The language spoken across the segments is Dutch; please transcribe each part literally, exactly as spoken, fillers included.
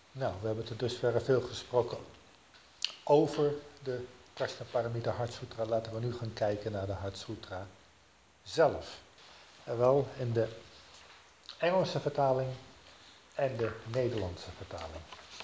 Nou, we hebben tot dusver veel gesproken over de Prajnaparamita Heart Sutra. Laten we nu gaan kijken naar de Heart Sutra zelf. En wel in de Engelse vertaling en de Nederlandse vertaling.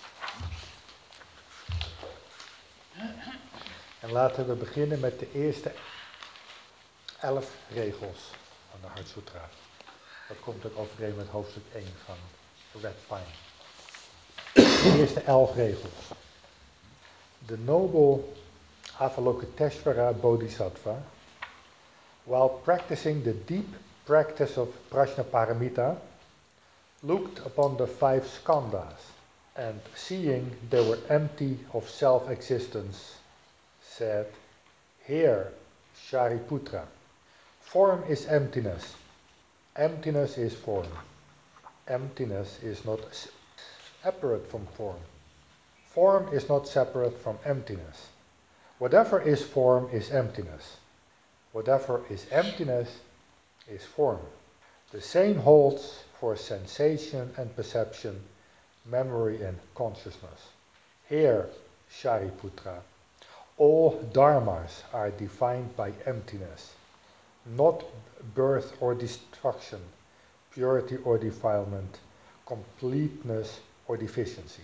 En laten we beginnen met de eerste elf regels van de Heart Sutra. Dat komt ook overeen met hoofdstuk één van Red Pine. De eerste elf regels. The noble Avalokiteshvara Bodhisattva, while practicing the deep practice of Prajnaparamita, looked upon the five skandhas, and seeing they were empty of self-existence, said, "Hear, Shariputra, form is emptiness, emptiness is form, emptiness is not separate from form, form is not separate from emptiness. Whatever is form is emptiness. Whatever is emptiness is form. The same holds for sensation and perception, memory and consciousness. Here, Shariputra, all dharmas are defined by emptiness, not birth or destruction, purity or defilement, completeness or deficiency."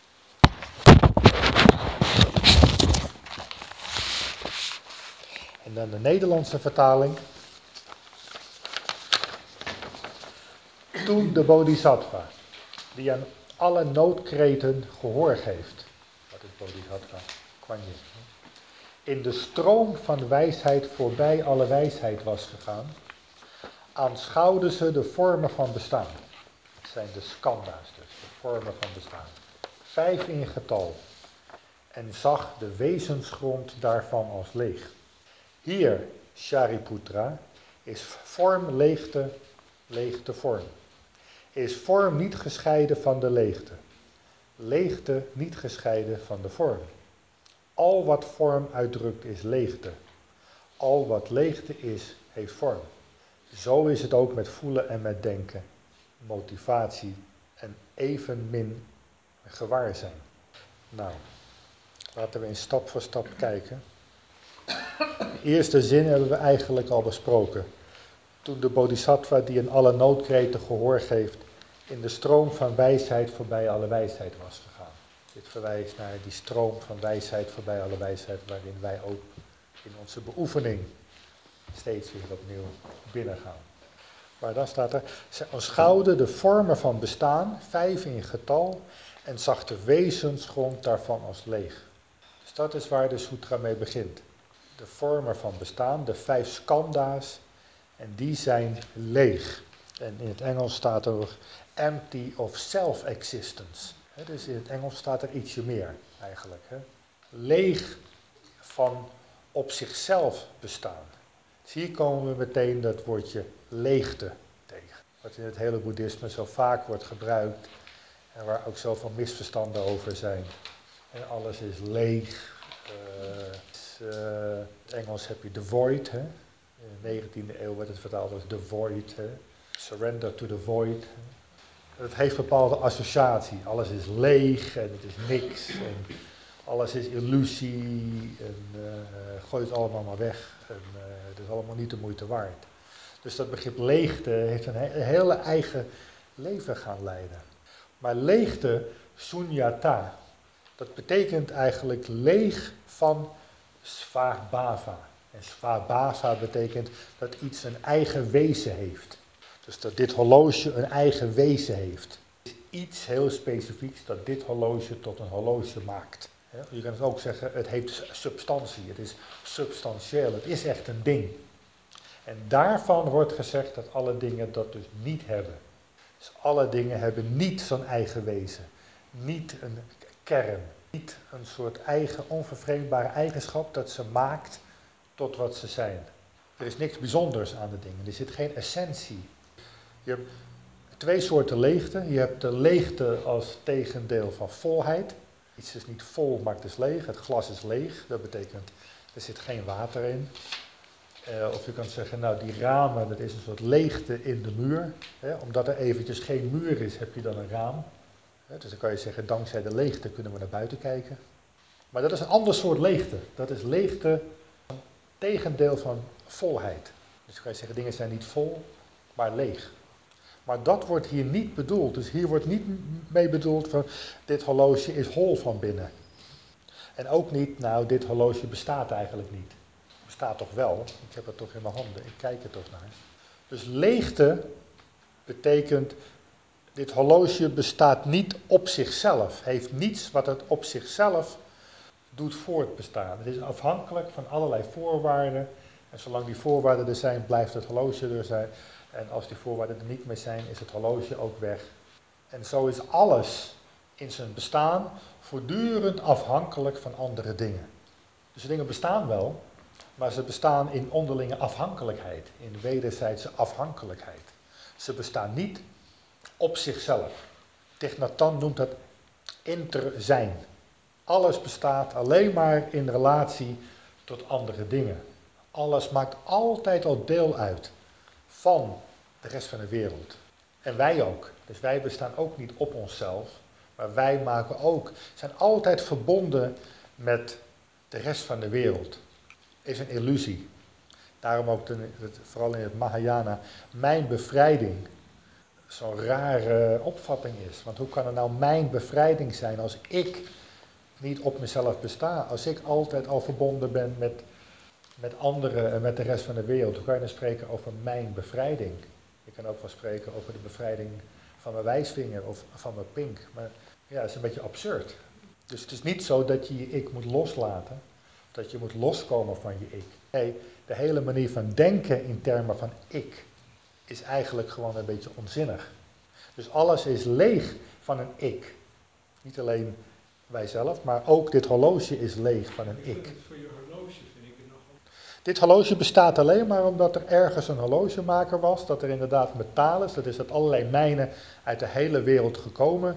En dan de Nederlandse vertaling. Toen de Bodhisattva, die aan alle noodkreten gehoor geeft, wat is Bodhisattva? Kuan-Yin, in de stroom van wijsheid voorbij alle wijsheid was gegaan, aanschouwden ze de vormen van bestaan. Dat zijn de skandha's dus, de vormen van bestaan. Vijf in getal. En zag de wezensgrond daarvan als leeg. Hier, Shariputra, is vorm leegte, leegte vorm. Is vorm niet gescheiden van de leegte. Leegte niet gescheiden van de vorm. Al wat vorm uitdrukt is leegte. Al wat leegte is, heeft vorm. Zo is het ook met voelen en met denken, motivatie en evenmin gewaarzijn. Nou, laten we in stap voor stap kijken. De eerste zin hebben we eigenlijk al besproken. Toen de Bodhisattva die in alle noodkreten gehoor geeft, in de stroom van wijsheid voorbij alle wijsheid was gegaan. Dit verwijst naar die stroom van wijsheid voorbij alle wijsheid, waarin wij ook in onze beoefening steeds weer opnieuw binnengaan. Maar dan staat er, ze aanschouwde de vormen van bestaan, vijf in getal, en zag de wezensgrond daarvan als leeg. Dus dat is waar de sutra mee begint. De vormen van bestaan, de vijf skandha's, en die zijn leeg. En in het Engels staat er empty of self-existence. He, dus in het Engels staat er ietsje meer eigenlijk. He. Leeg van op zichzelf bestaan. Dus hier komen we meteen dat woordje leegte tegen. Wat in het hele boeddhisme zo vaak wordt gebruikt. En waar ook zoveel misverstanden over zijn. En alles is leeg. Uh, uh, in het Engels heb je the void. Hè. In de negentiende eeuw werd het vertaald als the void. Hè. Surrender to the void. Het heeft bepaalde associatie. Alles is leeg en het is niks. En alles is illusie. En uh, gooi het allemaal maar weg. En uh, het is allemaal niet de moeite waard. Dus dat begrip leegte heeft een, he- een hele eigen leven gaan leiden. Maar leegte, sunyata, dat betekent eigenlijk leeg van svabhava. En svabhava betekent dat iets een eigen wezen heeft. Dus dat dit horloge een eigen wezen heeft. Het is iets heel specifieks dat dit horloge tot een horloge maakt. Je kan het ook zeggen, het heeft substantie, het is substantieel, het is echt een ding. En daarvan wordt gezegd dat alle dingen dat dus niet hebben. Dus alle dingen hebben niet zo'n eigen wezen, niet een kern, niet een soort eigen onvervreemdbare eigenschap dat ze maakt tot wat ze zijn. Er is niks bijzonders aan de dingen, er zit geen essentie. Je hebt twee soorten leegte. Je hebt de leegte als tegendeel van volheid. Iets is niet vol, maar het is leeg. Het glas is leeg, dat betekent er zit geen water in. Uh, of je kan zeggen, nou die ramen, dat is een soort leegte in de muur. Hè? Omdat er eventjes geen muur is, heb je dan een raam. Dus dan kan je zeggen, dankzij de leegte kunnen we naar buiten kijken. Maar dat is een ander soort leegte. Dat is leegte, tegendeel van volheid. Dus dan kan je zeggen, dingen zijn niet vol, maar leeg. Maar dat wordt hier niet bedoeld. Dus hier wordt niet mee bedoeld van, dit horloge is hol van binnen. En ook niet, nou, dit horloge bestaat eigenlijk niet. Het bestaat toch wel, ik heb het toch in mijn handen, ik kijk er toch naar. Dus leegte betekent, dit horloge bestaat niet op zichzelf, heeft niets wat het op zichzelf doet voortbestaan. Het is afhankelijk van allerlei voorwaarden. En zolang die voorwaarden er zijn, blijft het horloge er zijn. En als die voorwaarden er niet meer zijn, is het horloge ook weg. En zo is alles in zijn bestaan voortdurend afhankelijk van andere dingen. Dus de dingen bestaan wel, maar ze bestaan in onderlinge afhankelijkheid, in wederzijdse afhankelijkheid. Ze bestaan niet op zichzelf. Thich Nhat Hanh noemt dat interzijn. Alles bestaat alleen maar in relatie tot andere dingen. Alles maakt altijd al deel uit van de rest van de wereld. En wij ook. Dus wij bestaan ook niet op onszelf, maar wij maken ook, zijn altijd verbonden met de rest van de wereld. Is een illusie. Daarom ook, de, het, vooral in het Mahayana, mijn bevrijding zo'n rare opvatting is. Want hoe kan het nou mijn bevrijding zijn als ik niet op mezelf besta? Als ik altijd al verbonden ben met, met anderen en met de rest van de wereld, hoe kan je dan spreken over mijn bevrijding? Je kan ook wel spreken over de bevrijding van mijn wijsvinger of van mijn pink. Maar ja, dat is een beetje absurd. Dus het is niet zo dat je je ik moet loslaten, dat je moet loskomen van je ik. Nee, de hele manier van denken in termen van ik is eigenlijk gewoon een beetje onzinnig. Dus alles is leeg van een ik. Niet alleen wij zelf, maar ook dit horloge is leeg van een ik. Voor je horloge vind ik het nog. Dit horloge bestaat alleen maar omdat er ergens een horlogemaker was, dat er inderdaad metaal is, dat is uit allerlei mijnen uit de hele wereld gekomen.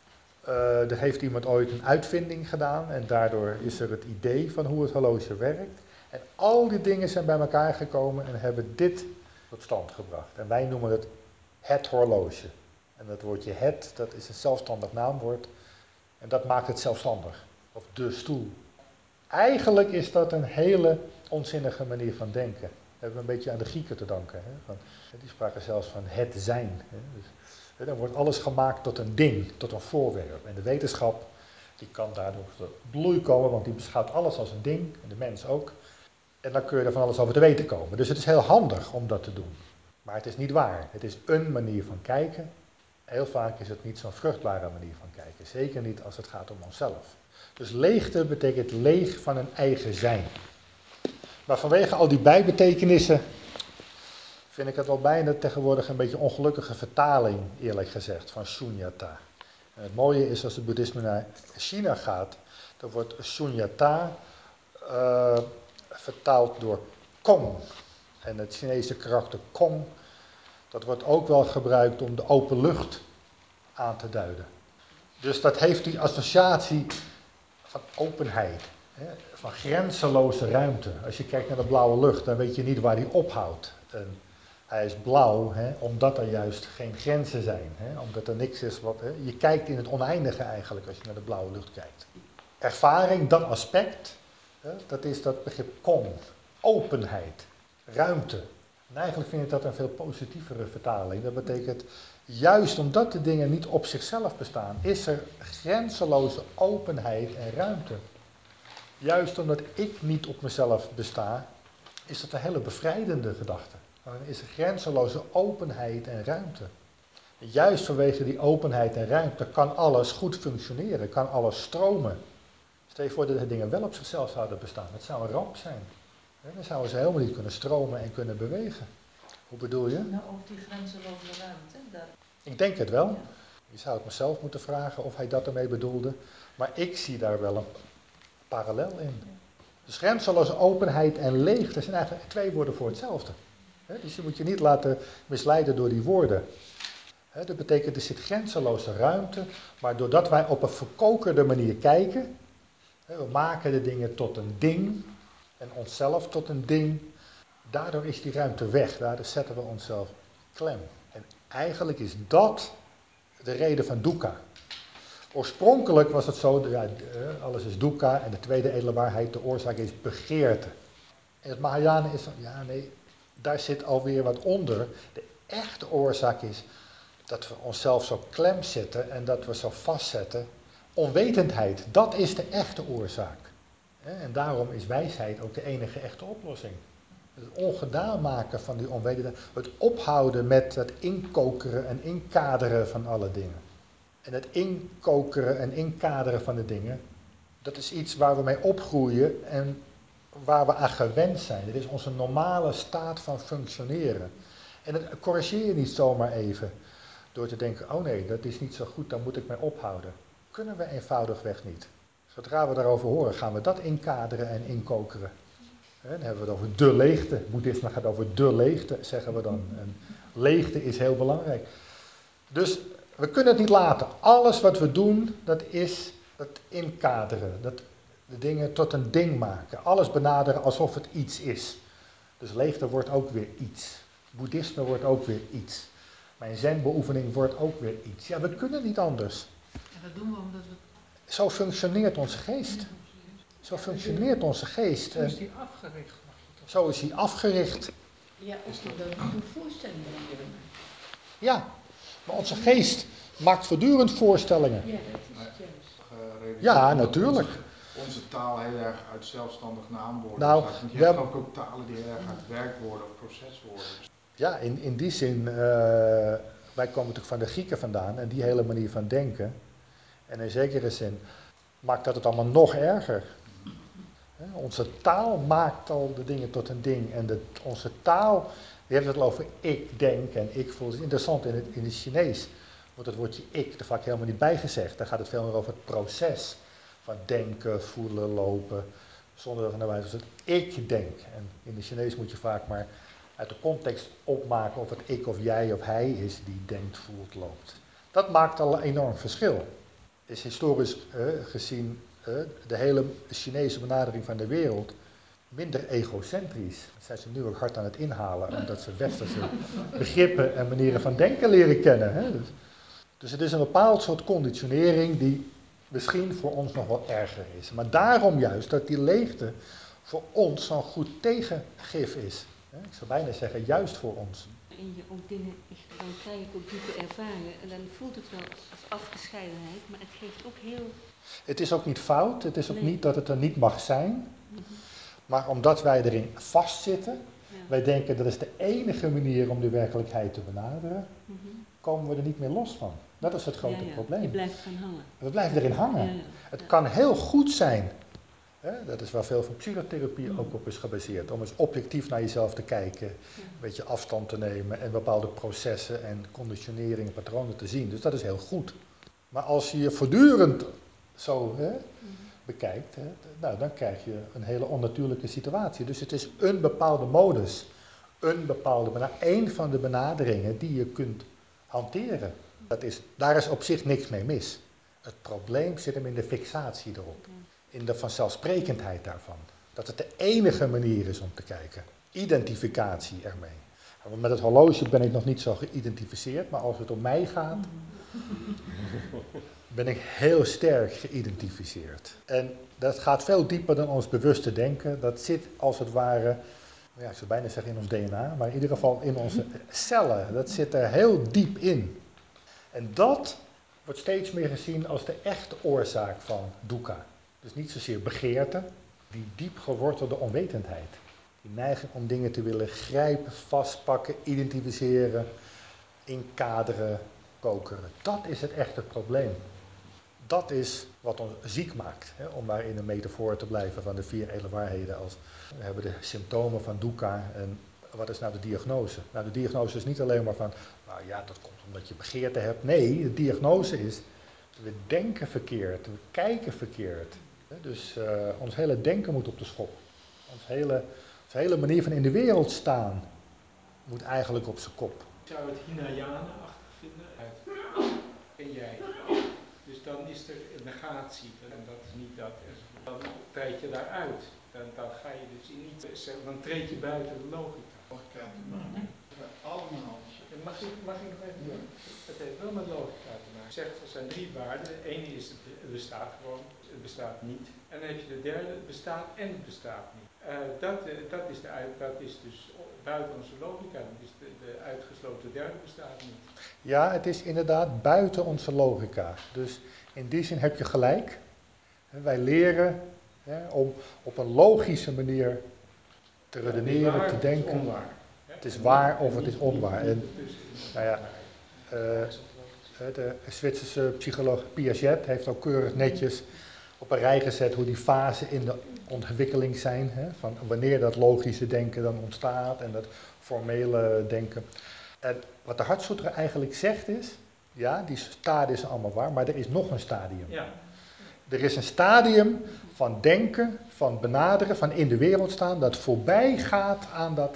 Uh, er heeft iemand ooit een uitvinding gedaan en daardoor is er het idee van hoe het horloge werkt. En al die dingen zijn bij elkaar gekomen en hebben dit tot stand gebracht. En wij noemen het het horloge. En dat woordje het, dat is een zelfstandig naamwoord. En dat maakt het zelfstandig. Of de stoel. Eigenlijk is dat een hele onzinnige manier van denken. Dat hebben we een beetje aan de Grieken te danken. Hè? Van, die spraken zelfs van het zijn. Hè? Dus, hè, dan wordt alles gemaakt tot een ding, tot een voorwerp. En de wetenschap die kan daardoor tot bloei komen, want die beschouwt alles als een ding. En de mens ook. En dan kun je er van alles over te weten komen. Dus het is heel handig om dat te doen. Maar het is niet waar. Het is een manier van kijken. Heel vaak is het niet zo'n vruchtbare manier van kijken. Zeker niet als het gaat om onszelf. Dus leegte betekent leeg van een eigen zijn. Maar vanwege al die bijbetekenissen vind ik het al bijna tegenwoordig een beetje een ongelukkige vertaling, eerlijk gezegd, van shunyata. En het mooie is als het boeddhisme naar China gaat, dan wordt shunyata uh, vertaald door kong. En het Chinese karakter kong, dat wordt ook wel gebruikt om de open lucht aan te duiden. Dus dat heeft die associatie van openheid, hè, van grenzeloze ruimte. Als je kijkt naar de blauwe lucht, dan weet je niet waar die ophoudt. En hij is blauw, hè, omdat er juist geen grenzen zijn. Hè, omdat er niks is wat... Hè, je kijkt in het oneindige eigenlijk als je naar de blauwe lucht kijkt. Ervaring, dat aspect, hè, dat is dat begrip kom, openheid, ruimte. En eigenlijk vind ik dat een veel positievere vertaling. Dat betekent, juist omdat de dingen niet op zichzelf bestaan, is er grenzeloze openheid en ruimte. Juist omdat ik niet op mezelf besta, is dat een hele bevrijdende gedachte. Dan is er grenzeloze openheid en ruimte. Juist vanwege die openheid en ruimte kan alles goed functioneren, kan alles stromen. Stel je voor dat de dingen wel op zichzelf zouden bestaan. Dat zou een ramp zijn. Dan zouden ze helemaal niet kunnen stromen en kunnen bewegen. Hoe bedoel je? Nou, over die grenzeloze ruimte. Daar... Ik denk het wel. Ja. Je zou het mezelf moeten vragen of hij dat ermee bedoelde. Maar ik zie daar wel een parallel in. Ja. Dus grenzeloze openheid en leegte zijn eigenlijk twee woorden voor hetzelfde. He, dus je moet je niet laten misleiden door die woorden. He, dat betekent er zit grenzeloze ruimte, maar doordat wij op een verkokerde manier kijken, he, we maken de dingen tot een ding en onszelf tot een ding, daardoor is die ruimte weg, daardoor zetten we onszelf klem. En eigenlijk is dat de reden van dukkha. Oorspronkelijk was het zo, ja, alles is dukkha en de tweede edele waarheid, de oorzaak is begeerte. En het Mahayana is, ja nee, daar zit alweer wat onder. De echte oorzaak is dat we onszelf zo klem zetten en dat we zo vastzetten. Onwetendheid, dat is de echte oorzaak. En daarom is wijsheid ook de enige echte oplossing. Het ongedaan maken van die onwetendheid, het ophouden met het inkokeren en inkaderen van alle dingen. En het inkokeren en inkaderen van de dingen, dat is iets waar we mee opgroeien en waar we aan gewend zijn. Dit is onze normale staat van functioneren. En dat corrigeer je niet zomaar even door te denken, oh nee, dat is niet zo goed, daar moet ik mee ophouden. Kunnen we eenvoudigweg niet. Zodra we daarover horen, gaan we dat inkaderen en inkokeren. Dan hebben we het over de leegte. Boeddhisme gaat over de leegte, zeggen we dan. En leegte is heel belangrijk. Dus we kunnen het niet laten. Alles wat we doen, dat is het inkaderen. Dat de dingen tot een ding maken. Alles benaderen alsof het iets is. Dus leegte wordt ook weer iets. Boeddhisme wordt ook weer iets. Mijn zenbeoefening wordt ook weer iets. Ja, we kunnen niet anders. En dat doen we omdat we... Zo functioneert onze geest. Zo functioneert onze geest. Zo is die afgericht. Zo is hij afgericht. Ja, ook omdat we een voorstelling van willen maken. Ja, maar onze geest maakt voortdurend voorstellingen. Ja, dat is het juist. Ja, natuurlijk. Onze, onze taal heel erg uit zelfstandig naamwoorden Nou, bestaat. Want je we hebt hebben- ook talen die heel erg uit werkwoorden of proceswoorden bestaan. Ja, in, in die zin, uh, wij komen natuurlijk van de Grieken vandaan en die hele manier van denken. En in zekere zin maakt dat het allemaal nog erger. He, onze taal maakt al de dingen tot een ding. En de, onze taal, die heeft het al over ik denk en ik voel. Het is interessant, in het, in het Chinees wordt het woordje ik er vaak helemaal niet bij gezegd. Daar gaat het veel meer over het proces van denken, voelen, lopen. Zonder dat van de wijze het ik denk. En in het Chinees moet je vaak maar uit de context opmaken of het ik of jij of hij is die denkt, voelt, loopt. Dat maakt al een enorm verschil. Is historisch uh, gezien uh, de hele Chinese benadering van de wereld minder egocentrisch. Dat zijn ze nu ook hard aan het inhalen, omdat ze westerse begrippen en manieren van denken leren kennen. Hè? Dus, dus het is een bepaald soort conditionering die misschien voor ons nog wel erger is. Maar daarom juist dat die leegte voor ons zo'n goed tegengif is. Ik zou bijna zeggen, juist voor ons. En je ook dingen, dan krijg ik ook diepe ervaringen en dan voelt het wel als afgescheidenheid, maar het geeft ook heel... Het is ook niet fout, het is ook Nee. niet dat het er niet mag zijn. Maar omdat wij erin vastzitten, Ja. wij denken dat is de enige manier om de werkelijkheid te benaderen, Mm-hmm. komen we er niet meer los van. Dat is het grote ja, ja. probleem. Je blijft gaan hangen. We blijven erin hangen. Ja, ja. Het Ja. kan heel goed zijn. Hè? Dat is waar veel van psychotherapie ook op is gebaseerd. Om eens objectief naar jezelf te kijken, Ja. een beetje afstand te nemen en bepaalde processen en conditioneringen, patronen te zien. Dus dat is heel goed. Maar als je je voortdurend zo hè, Mm-hmm. bekijkt, hè, nou, dan krijg je een hele onnatuurlijke situatie. Dus het is een bepaalde modus, een bepaalde bena- één van de benaderingen die je kunt hanteren. Dat is, daar is op zich niks mee mis. Het probleem zit hem in de fixatie erop, in de vanzelfsprekendheid daarvan. Dat het de enige manier is om te kijken. Identificatie ermee. Want met het horloge ben ik nog niet zo geïdentificeerd, maar als het om mij gaat, ben ik heel sterk geïdentificeerd. En dat gaat veel dieper dan ons bewuste denken. Dat zit als het ware, ja, ik zou bijna zeggen in ons D N A, maar in ieder geval in onze cellen. Dat zit er heel diep in. En dat wordt steeds meer gezien als de echte oorzaak van dukkha. Dus niet zozeer begeerte, die diep gewortelde onwetendheid. Die neiging om dingen te willen grijpen, vastpakken, identificeren, inkaderen, kokeren. Dat is het echte probleem. Dat is wat ons ziek maakt, hè, om maar in een metafoor te blijven van de vier edele waarheden. Als, we hebben de symptomen van dukkha en wat is nou de diagnose? Nou, de diagnose is niet alleen maar van, nou ja, dat komt omdat je begeerte hebt. Nee, de diagnose is, we denken verkeerd, we kijken verkeerd. Dus uh, ons hele denken moet op de schop. Ons hele, onze hele manier van in de wereld staan moet eigenlijk op zijn kop. Ik zou het Hinayana-achtig vinden uit en jij. Dus dan is er een negatie en dat is niet dat enzovoort. Dan treed je daaruit. Dan, dan ga je dus in niet, dan treed je buiten de logica. Logica te maken. We allemaal Mag ik, mag ik nog even doen? Het heeft wel met logica te maken. Je zegt er zijn drie waarden. De ene is het, het bestaat gewoon, het bestaat niet. En dan heb je de derde, het bestaat en het bestaat niet. Uh, dat, uh, dat, is de uit, dat is dus buiten onze logica. Dat is de, de uitgesloten derde bestaat niet. Ja, het is inderdaad buiten onze logica. Dus in die zin heb je gelijk. Wij leren hè, om op een logische manier te redeneren, ja, te denken. Het is onwaar. Het is waar of het is onwaar. En, nou ja, uh, de Zwitserse psycholoog Piaget heeft ook keurig netjes op een rij gezet hoe die fasen in de ontwikkeling zijn. Hè, van wanneer dat logische denken dan ontstaat en dat formele denken. En wat de Hartsutra eigenlijk zegt is, ja, die stadium is allemaal waar, maar er is nog een stadium. Ja. Er is een stadium van denken, van benaderen, van in de wereld staan, dat voorbij gaat aan dat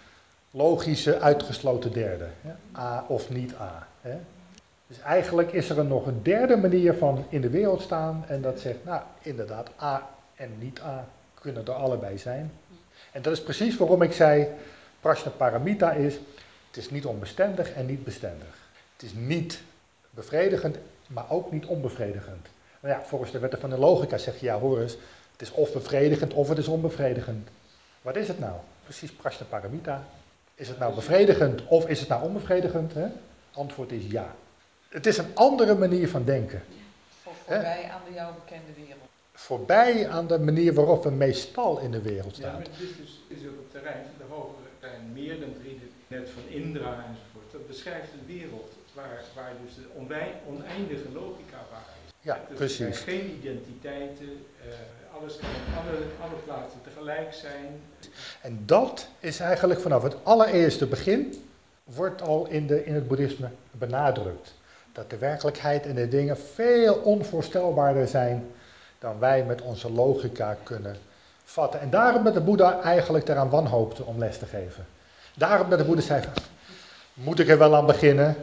logische uitgesloten derde. Hè? A of niet A. Hè? Dus eigenlijk is er nog een derde manier van in de wereld staan en dat zegt, nou inderdaad, A en niet A kunnen er allebei zijn. En dat is precies waarom ik zei, Prajnaparamita is, het is niet onbestendig en niet bestendig. Het is niet bevredigend, maar ook niet onbevredigend. Nou ja, volgens de wetten van de logica zeg je, ja hoor eens, het is of bevredigend of het is onbevredigend. Wat is het nou? Precies Prajnaparamita. Is het nou bevredigend of is het nou onbevredigend? Hè? Antwoord is ja. Het is een andere manier van denken. Of voorbij He? aan de jou bekende wereld. Voorbij aan de manier waarop we meestal in de wereld staan. Ja, maar dit is dus is op het terrein van de hogere terrein meer dan drie, net van Indra enzovoort. Dat beschrijft een wereld waar, waar dus de oneindige logica waar is. Ja, dus precies. Er zijn geen identiteiten, uh, alles kan op alle, alle plaatsen tegelijk zijn. En dat is eigenlijk vanaf het allereerste begin, wordt al in, de, in het boeddhisme benadrukt. Dat de werkelijkheid en de dingen veel onvoorstelbaarder zijn dan wij met onze logica kunnen vatten. En daarom dat de Boeddha eigenlijk eraan wanhoopte om les te geven. Daarom dat de Boeddha zei, moet ik er wel aan beginnen?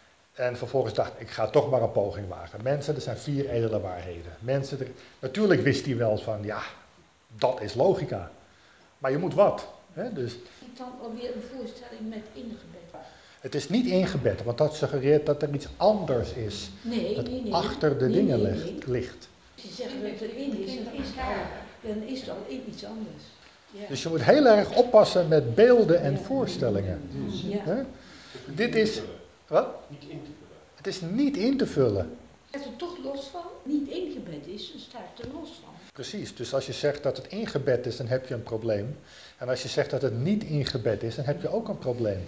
En vervolgens dacht ik, ga toch maar een poging wagen. Mensen, er zijn vier edele waarheden. Mensen, er, natuurlijk wist hij wel van, ja, dat is logica. Maar je moet wat. Hè? Dus, ik dan alweer een voorstelling met ingebed. Het is niet ingebed, want dat suggereert dat er iets anders is. Nee, dat nee, nee. achter de nee, dingen nee, ligt. nee. ligt. Als je zegt dat het erin is, dan is het al, dan is het al iets anders. Ja. Dus je moet heel erg oppassen met beelden en ja. voorstellingen. Ja. Hè? Dit is... Wat? Niet in te vullen. Het is niet in te vullen. Staat er toch los van? Niet ingebed is, dan staat er los van. Precies, dus als je zegt dat het ingebed is, dan heb je een probleem. En als je zegt dat het niet ingebed is, dan heb je ook een probleem.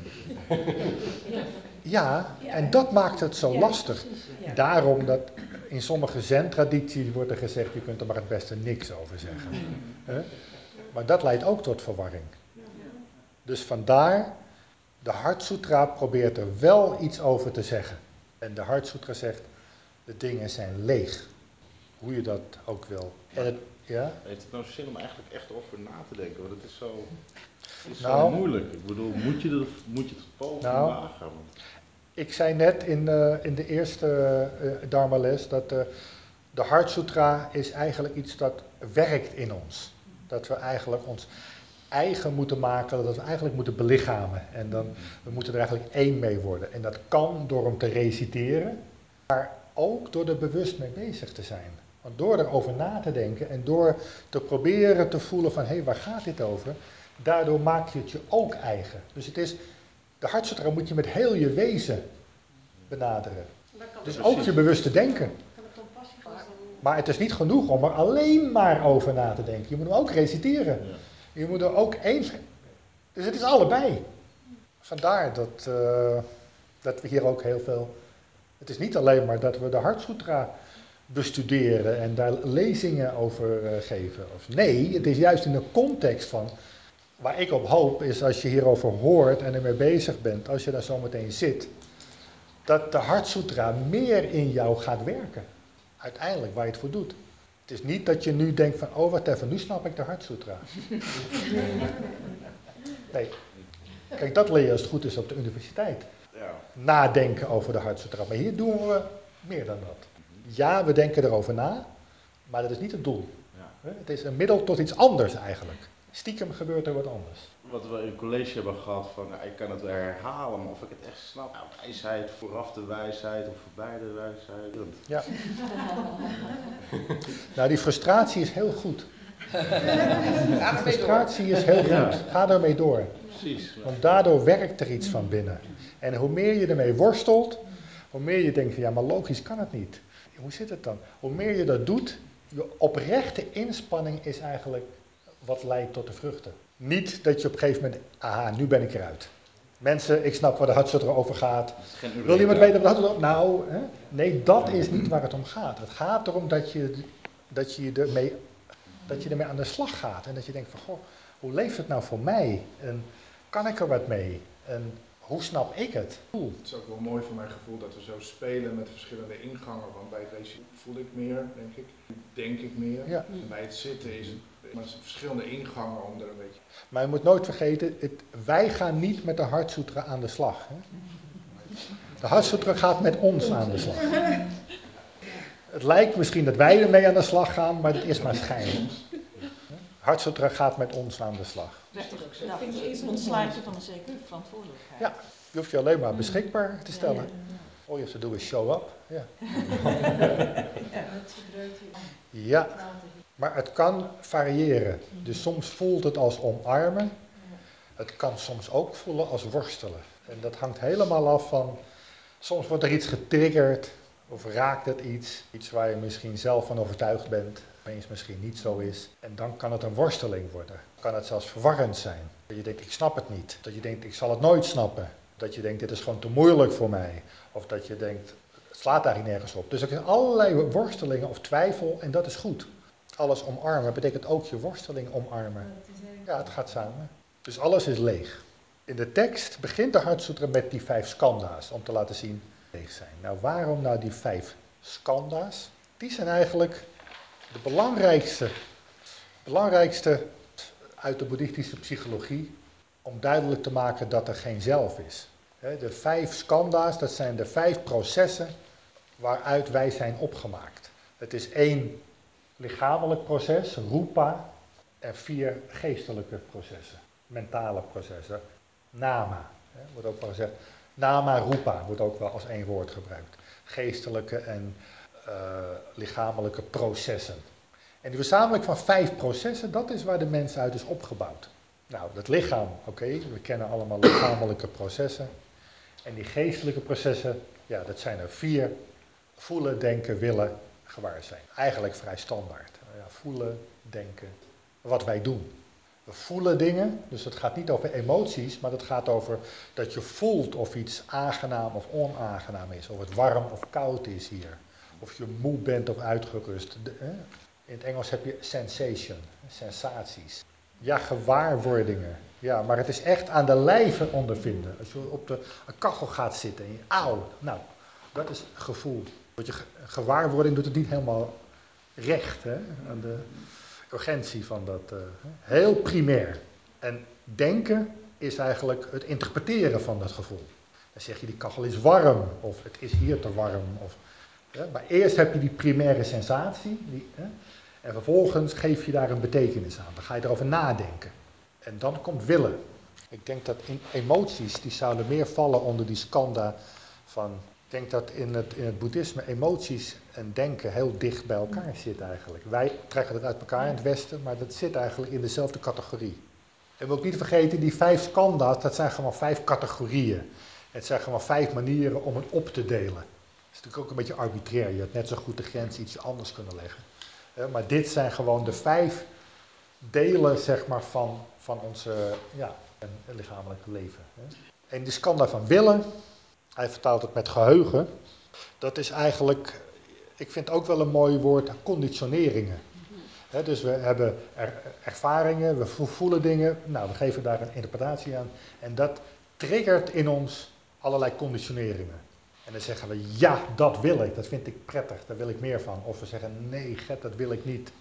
Ja, en dat maakt het zo lastig. Daarom dat in sommige zen-tradities wordt er gezegd, je kunt er maar het beste niks over zeggen. Maar dat leidt ook tot verwarring. Dus vandaar, de Hartsutra probeert er wel iets over te zeggen. En de Hartsutra zegt, de dingen zijn leeg. Hoe je dat ook wil. En het, ja? Heeft het nou zin om eigenlijk echt over na te denken? Want het is zo, het is nou, zo moeilijk. Ik bedoel, moet je, er, moet je het poging nou, wagen? Ik zei net in, uh, in de eerste uh, Dharma-les dat uh, de Hartsutra is eigenlijk iets dat werkt in ons. Dat we eigenlijk ons eigen moeten maken, dat we eigenlijk moeten belichamen. En dan, we moeten er eigenlijk één mee worden. En dat kan door hem te reciteren, maar ook door er bewust mee bezig te zijn. Want door erover na te denken en door te proberen te voelen van, hé, hey, waar gaat dit over? Daardoor maak je het je ook eigen. Dus het is, de Hartsutra moet je met heel je wezen benaderen. Dus ook je bewuste denken. Maar het is niet genoeg om er alleen maar over na te denken. Je moet hem ook reciteren. Je moet er ook één... Dus het is allebei. Vandaar dat, uh, dat we hier ook heel veel... Het is niet alleen maar dat we de Hartsutra bestuderen en daar lezingen over uh, geven. Of nee, het is juist in de context van... Waar ik op hoop is als je hierover hoort en ermee bezig bent, als je daar zometeen zit, dat de Hartsutra meer in jou gaat werken. Uiteindelijk, waar je het voor doet. Het is niet dat je nu denkt van, oh wat even, nu snap ik de Hartsutra. Nee. Kijk, dat leer je als het goed is op de universiteit. Ja. Nadenken over de Hartsutra. Maar hier doen we meer dan dat. Ja, we denken erover na, maar dat is niet het doel. Ja. Het is een middel tot iets anders eigenlijk. Stiekem gebeurt er wat anders. Wat we in het college hebben gehad van, nou, ik kan het wel herhalen, maar of ik het echt snap. Nou, wijsheid, vooraf de wijsheid of voorbij de wijsheid. Ja. Nou, die frustratie is heel goed. Ga ermee door. Frustratie is heel Ja. goed. Ga ermee door. Precies. Want daardoor werkt er iets van binnen. En hoe meer je ermee worstelt, hoe meer je denkt van ja, maar logisch kan het niet. Hoe zit het dan? Hoe meer je dat doet, je oprechte inspanning is eigenlijk wat leidt tot de vruchten. Niet dat je op een gegeven moment, aha, nu ben ik eruit. Mensen, ik snap waar de hartstocht over gaat. Wil iemand weten wat de hartstocht Nou, hè? Nee, dat is niet waar het om gaat. Het gaat erom dat je, dat je ermee, dat je ermee aan de slag gaat. En dat je denkt van, goh, hoe leeft het nou voor mij? En kan ik er wat mee? En hoe snap ik het? Het is ook wel mooi van mijn gevoel dat we zo spelen met verschillende ingangen. Want bij het lezen voel ik meer, denk ik. Denk ik meer. Ja. En bij het zitten is het maar verschillende ingangen om er een beetje... Maar je moet nooit vergeten, het, wij gaan niet met de Hartsutra aan de slag. Hè? De Hartsutra gaat met ons aan de slag. Het lijkt misschien dat wij ermee aan de slag gaan, maar het is maar schijn. Hartsutra gaat met ons aan de slag. Dat ontslaat je van een zekere verantwoordelijkheid. Ja, je hoeft je alleen maar beschikbaar te stellen. All you have to do is show up. Ja. Ja, maar het kan variëren. Dus soms voelt het als omarmen. Het kan soms ook voelen als worstelen. En dat hangt helemaal af van, soms wordt er iets getriggerd of raakt het iets. Iets waar je misschien zelf van overtuigd bent, opeens misschien niet zo is. En dan kan het een worsteling worden. Kan het zelfs verwarrend zijn. Dat je denkt, ik snap het niet. Dat je denkt, ik zal het nooit snappen. Dat je denkt, dit is gewoon te moeilijk voor mij. Of dat je denkt, het slaat eigenlijk nergens op. Dus er zijn allerlei worstelingen of twijfel en dat is goed. Alles omarmen betekent ook je worsteling omarmen. Ja, het gaat samen. Dus alles is leeg. In de tekst begint de Hartsutra met die vijf skandha's, om te laten zien leeg zijn. Nou, waarom nou die vijf skandha's? Die zijn eigenlijk de belangrijkste, belangrijkste uit de boeddhistische psychologie, om duidelijk te maken dat er geen zelf is. De vijf skandha's, dat zijn de vijf processen waaruit wij zijn opgemaakt. Het is één lichamelijk proces, rupa, en vier geestelijke processen, mentale processen, nama. Hè, wordt ook wel gezegd, nama rupa wordt ook wel als één woord gebruikt. Geestelijke en uh, lichamelijke processen. En die verzameling van vijf processen, dat is waar de mens uit is opgebouwd. Nou, dat lichaam, oké, okay, we kennen allemaal lichamelijke processen. En die geestelijke processen, ja, dat zijn er vier. Voelen, denken, willen, gewaar zijn. Eigenlijk vrij standaard. Ja, voelen, denken, wat wij doen. We voelen dingen, dus het gaat niet over emoties, maar het gaat over dat je voelt of iets aangenaam of onaangenaam is. Of het warm of koud is hier. Of je moe bent of uitgerust. In het Engels heb je sensation, sensaties. Ja, gewaarwordingen. Ja, maar het is echt aan de lijve ondervinden. Als je op de kachel gaat zitten en je, auw, nou, dat is gevoel. Want je gewaarwording doet het niet helemaal recht, hè, aan de urgentie van dat. Uh, heel primair. En denken is eigenlijk het interpreteren van dat gevoel. Dan zeg je die kachel is warm, of het is hier te warm. Of, hè, maar eerst heb je die primaire sensatie, die, hè, en vervolgens geef je daar een betekenis aan. Dan ga je erover nadenken. En dan komt willen. Ik denk dat in emoties, die zouden meer vallen onder die skanda van... Ik denk dat in het, in het boeddhisme emoties en denken heel dicht bij elkaar zitten eigenlijk. Wij trekken het uit elkaar in het Westen, maar dat zit eigenlijk in dezelfde categorie. En we ook niet vergeten, die vijf skandha's, dat zijn gewoon vijf categorieën. Het zijn gewoon vijf manieren om het op te delen. Dat is natuurlijk ook een beetje arbitrair. Je had net zo goed de grens iets anders kunnen leggen. Maar dit zijn gewoon de vijf delen, zeg maar, van, van ons ja, lichamelijk leven. En die skandha van willen, hij vertaalt het met geheugen, dat is eigenlijk, ik vind ook wel een mooi woord, conditioneringen. He, dus we hebben er, ervaringen, we voelen dingen, nou, we geven daar een interpretatie aan en dat triggert in ons allerlei conditioneringen. En dan zeggen we, ja, dat wil ik, dat vind ik prettig, daar wil ik meer van. Of we zeggen, nee, Gert, dat wil ik niet.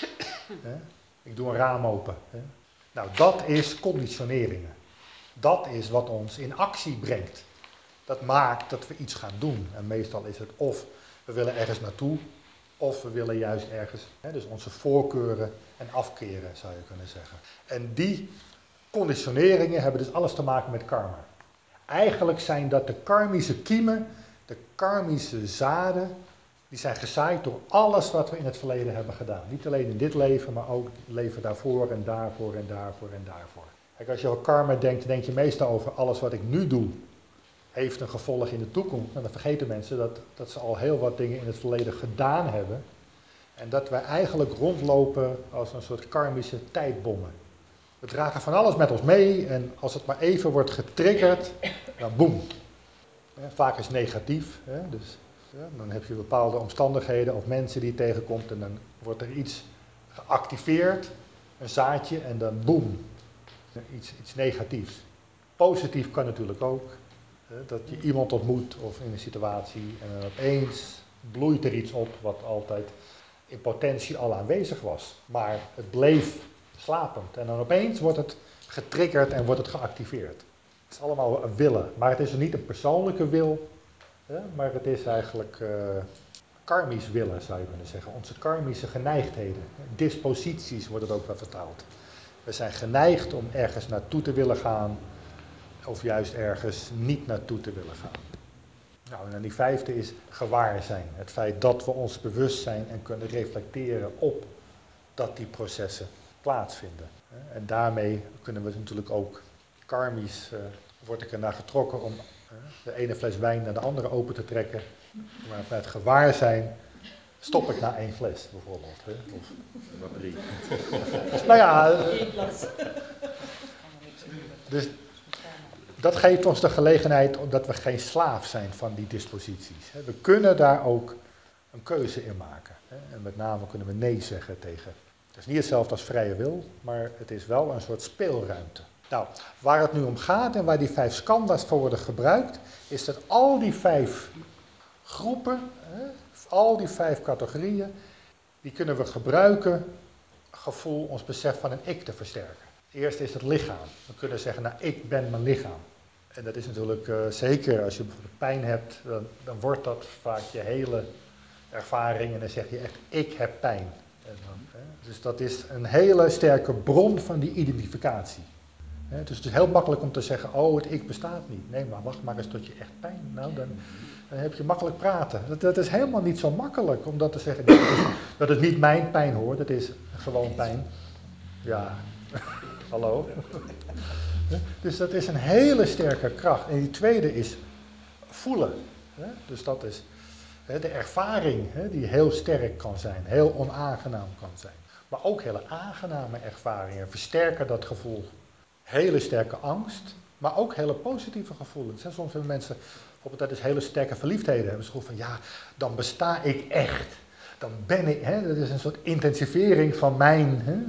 He, ik doe een raam open. He. Nou, dat is conditioneringen. Dat is wat ons in actie brengt. Dat maakt dat we iets gaan doen. En meestal is het of we willen ergens naartoe, of we willen juist ergens, hè, dus onze voorkeuren en afkeren zou je kunnen zeggen. En die conditioneringen hebben dus alles te maken met karma. Eigenlijk zijn dat de karmische kiemen, de karmische zaden, die zijn gezaaid door alles wat we in het verleden hebben gedaan. Niet alleen in dit leven, maar ook het leven daarvoor en daarvoor en daarvoor en daarvoor. Kijk, als je over karma denkt, denk je meestal over alles wat ik nu doe, heeft een gevolg in de toekomst. En dan vergeten mensen dat, dat ze al heel wat dingen in het verleden gedaan hebben. En dat wij eigenlijk rondlopen als een soort karmische tijdbommen. We dragen van alles met ons mee en als het maar even wordt getriggerd, dan boem. Vaak is het negatief, hè? Dus ja, dan heb je bepaalde omstandigheden of mensen die je tegenkomt en dan wordt er iets geactiveerd, een zaadje en dan boem, iets, iets negatiefs. Positief kan natuurlijk ook, hè? Dat je iemand ontmoet of in een situatie en dan opeens bloeit er iets op wat altijd in potentie al aanwezig was, maar het bleef slapend en dan opeens wordt het getriggerd en wordt het geactiveerd. Het is allemaal een willen, maar het is niet een persoonlijke wil, hè, maar het is eigenlijk uh, karmisch willen zou je kunnen zeggen, onze karmische geneigdheden, disposities wordt het ook wel vertaald. We zijn geneigd om ergens naartoe te willen gaan of juist ergens niet naartoe te willen gaan. Nou, en die vijfde is gewaarzijn. Het feit dat we ons bewust zijn en kunnen reflecteren op dat die processen plaatsvinden. En daarmee kunnen we natuurlijk ook karmisch, uh, word ik ernaar getrokken om uh, de ene fles wijn naar de andere open te trekken. Maar vanuit gewaarzijn stop ik na één fles bijvoorbeeld. Hè? Of Wat drie. nou ja, uh, dus dat geeft ons de gelegenheid omdat we geen slaaf zijn van die disposities. We kunnen daar ook een keuze in maken. En met name kunnen we nee zeggen tegen. Het is niet hetzelfde als vrije wil, maar het is wel een soort speelruimte. Nou, waar het nu om gaat en waar die vijf skandha's voor worden gebruikt, is dat al die vijf groepen, al die vijf categorieën, die kunnen we gebruiken, gevoel, ons besef van een ik te versterken. Eerst is het lichaam. We kunnen zeggen, nou, ik ben mijn lichaam. En dat is natuurlijk uh, zeker, als je bijvoorbeeld pijn hebt, dan, dan wordt dat vaak je hele ervaring en dan zeg je echt, ik heb pijn. En dan, hè, dus dat is een hele sterke bron van die identificatie. Hè, dus het is heel makkelijk om te zeggen, oh, het ik bestaat niet. Nee, maar wacht maar eens tot je echt pijn, nou dan, dan heb je makkelijk praten. Dat, dat is helemaal niet zo makkelijk om dat te zeggen, dat is, dat is niet mijn pijn hoor, dat is gewoon pijn. Ja, hallo. Dus dat is een hele sterke kracht. En die tweede is voelen. Dus dat is de ervaring die heel sterk kan zijn, heel onaangenaam kan zijn. Maar ook hele aangename ervaringen versterken dat gevoel. Hele sterke angst, maar ook hele positieve gevoelens. Soms hebben mensen, bijvoorbeeld dat is hele sterke verliefdheden, hebben ze gevoel van ja, dan besta ik echt. Dan ben ik, hè, dat is een soort intensivering van mijn... Hè,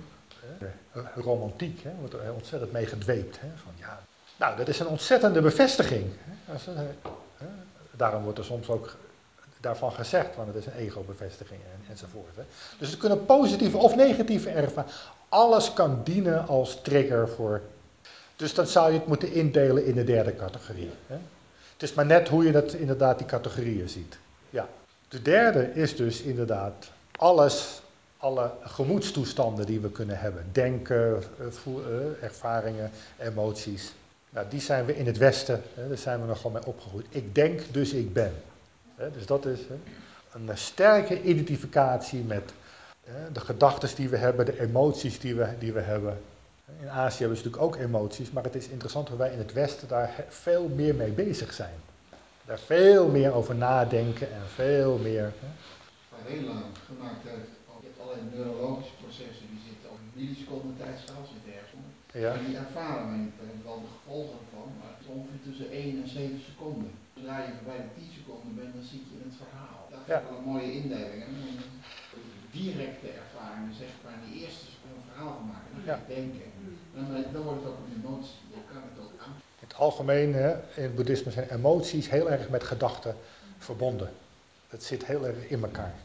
romantiek, hè, wordt er ontzettend mee gedweept. Hè, van, ja. Nou, dat is een ontzettende bevestiging. Hè, als het, hè, daarom wordt er soms ook daarvan gezegd, want het is een ego-bevestiging en, enzovoort. Hè. Dus het kunnen positieve of negatieve ervaringen. Alles kan dienen als trigger voor. Dus dan zou je het moeten indelen in de derde categorie. Hè. Het is maar net hoe je dat inderdaad die categorieën ziet. Ja. De derde is dus inderdaad alles. Alle gemoedstoestanden die we kunnen hebben, denken, ervaringen, emoties, nou, die zijn we in het Westen, hè, daar zijn we nogal mee opgegroeid. Ik denk, dus ik ben. Hè, dus dat is hè, een sterke identificatie met hè, de gedachten die we hebben, de emoties die we, die we hebben. In Azië hebben ze natuurlijk ook emoties, maar het is interessant dat wij in het Westen daar veel meer mee bezig zijn. Daar veel meer over nadenken en veel meer... Hè. Waar heel lang gemaakt heeft. Je hebt allerlei neurologische processen die zitten op een milliseconde tijdschaal, zitten ergens onder. Ja. Maar die ervaren wij niet. We hebben wel de gevolgen ervan, maar het is ongeveer tussen één en zeven seconden. Zodra je voorbij de tien seconden bent, dan zit je in het verhaal. Dat is ja. wel een mooie indeling. Hè? Directe ervaringen, zeg maar, in die eerste seconde een verhaal van maken. Dan ga je ja. denken. Dan, dan wordt het ook een emotie. Je kan het ook aan. In het algemeen, hè, in het boeddhisme zijn emoties heel erg met gedachten verbonden. Het zit heel erg in elkaar.